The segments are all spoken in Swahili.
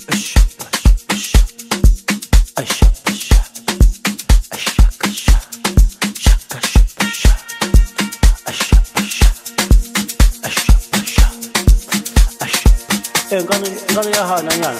Ngani ya hana yana.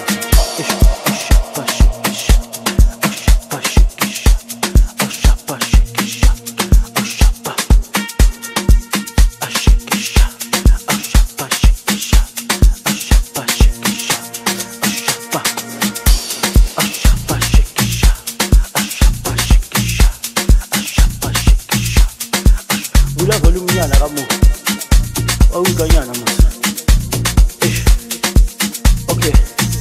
Ula volume yana kamu. Au ganyana mas. Okay.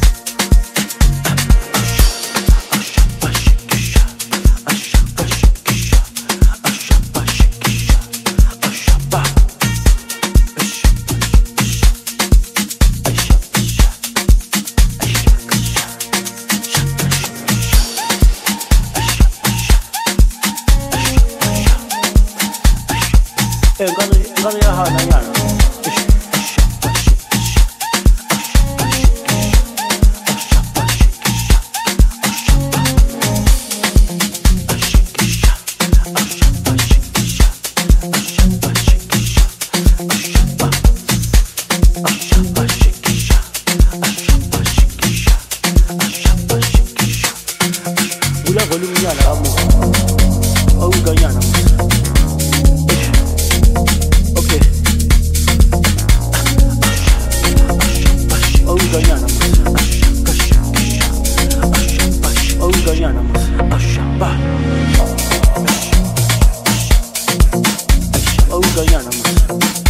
Ngani ya hana yana. Ula volume yana kamu. Au ganyana mas. Okay. Oh ganyana mas. Oh ganyana mas. Ashaba. Oh ganyana mas.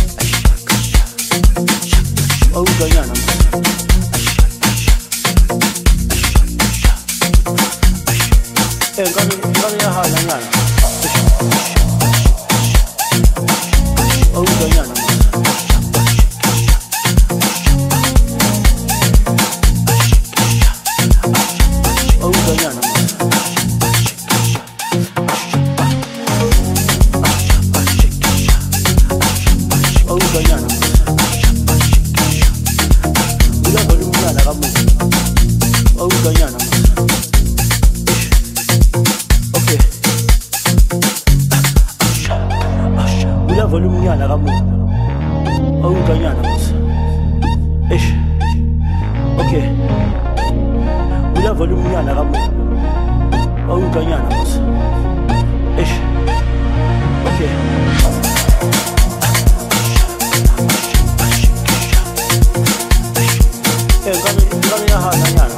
Oh ganyana mas. Ngani ya hana yana. Oh ganyana mas. Oh ganyana mas. Oh ganyana mas. Ula volume yana kamu. Oh ganyana mas. Okay. Ula volume yana kamu. Oh ganyana mas. Okay. Ula volume yana kamu. Oh ganyana mas. Okay. Ngani ya hana yana.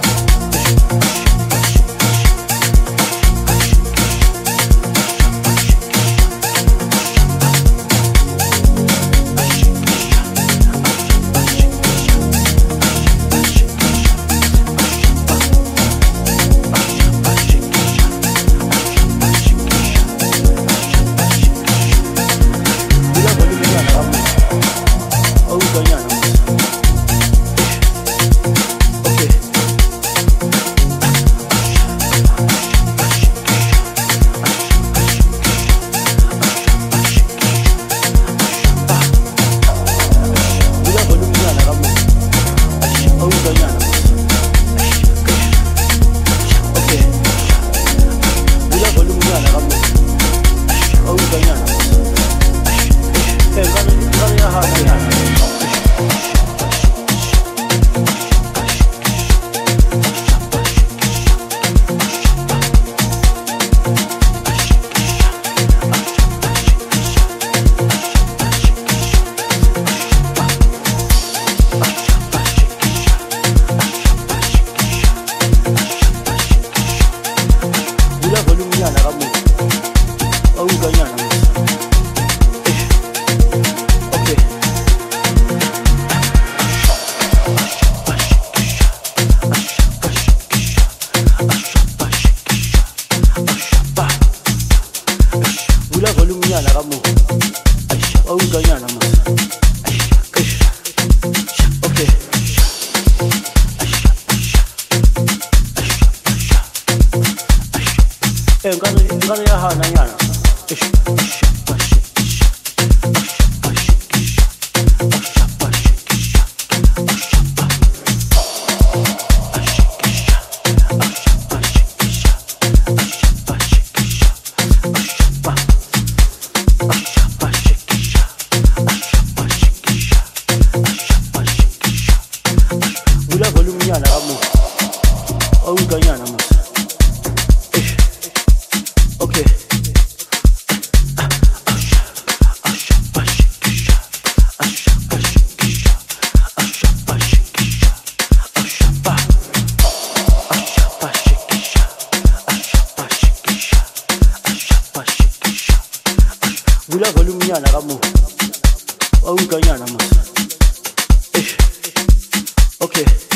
Ngani ya hana yana. Bula volume nyana ka mo. O utlwa nyana mo. Okay. Bula volume nyana ka mo. O utlwa nyana mo. Okay.